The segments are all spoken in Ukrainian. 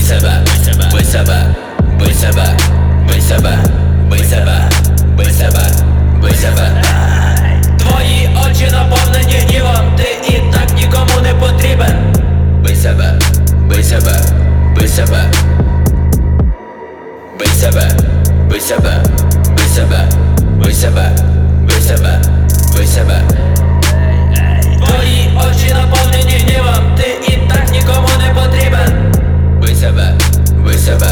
себе, бий себе, бий себе, бий себе, бий себе, бий себе, бий себе. Твої очі наповнені гнівом, ти і так нікому не потрібен. Бий себе, бий себе, бий себе, бий себе, бий себе, бий себе, бий себе, бий себе, бий себе. Твої очі наповнені гнівом, ти і так нікому не потрібен. Бий себе, бий себе.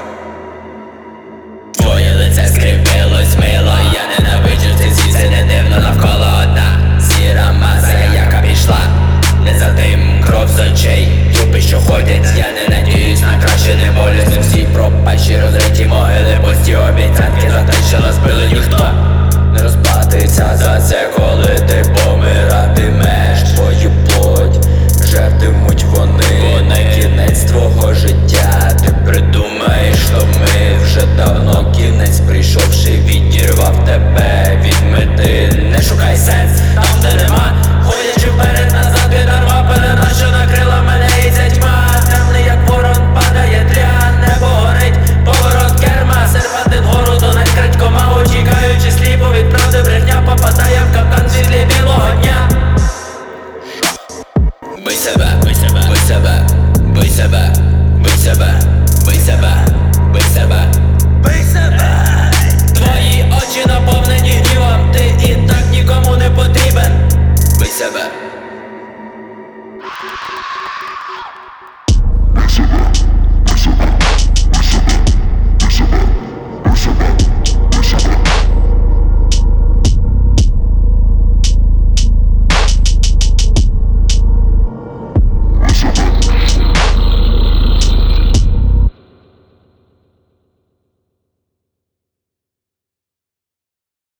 Твоє лице скривилось мило, я ненавиджу ти звідси, не дивно навколо одна сіра маса, яка пішла. Не за тим кров з очей, трупи, що ходять, я не надіюсь на краще, не болюсь. Всі пропащі розриті могили, пусті обіцянки за те, що нас били, ніхто не розплатиться за це, коли ти помиратимеш. Твою плоть жертимуть вони на кінець твого життя. Ти придумаєш, що ми вже давно кінець, прийшовши, відірвав тебе від мети. Не шукай сенс там, де нема, ходячи вперед назад, від дарма пелена, що накрила мене, і ця тьма. Темний як ворон падає тля, небо горить, поворот керма, серпантин вгору, тонет крадькома, очікаючи сліпо від правди, брехня попадає в капкан світлі білого дня. Бий себе, бий себе, бий себе, бий себе, бий себе, бий себе, бий себе, бий себе. Твої очі наповнені гнівом, ти і так нікому не потрібен. Бий себе.